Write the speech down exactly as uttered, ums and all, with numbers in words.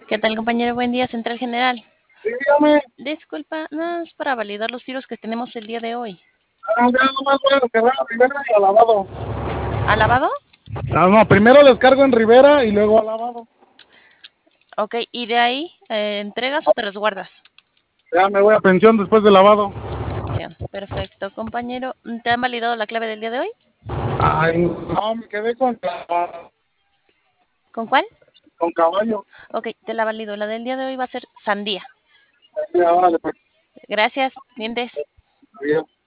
¿Qué tal, compañero? Buen día, Central General. Sí, dígame. Disculpa, no es para validar los tiros que tenemos el día de hoy. Ah, ya nomás voy a descargar a Rivera y a lavado. ¿Alabado? Ah, no, primero les cargo en Rivera y luego a lavado. Ok, ¿y de ahí eh, entregas o te los guardas? Ya me voy a pensión después de lavado. Pensión. Perfecto, compañero. ¿Te han validado la clave del día de hoy? Ay, no, me quedé con, ¿Con cuál? con caballo. Ok, te la valido. La del día de hoy va a ser sandía. Sí, ahora le Gracias, dientes. pagué.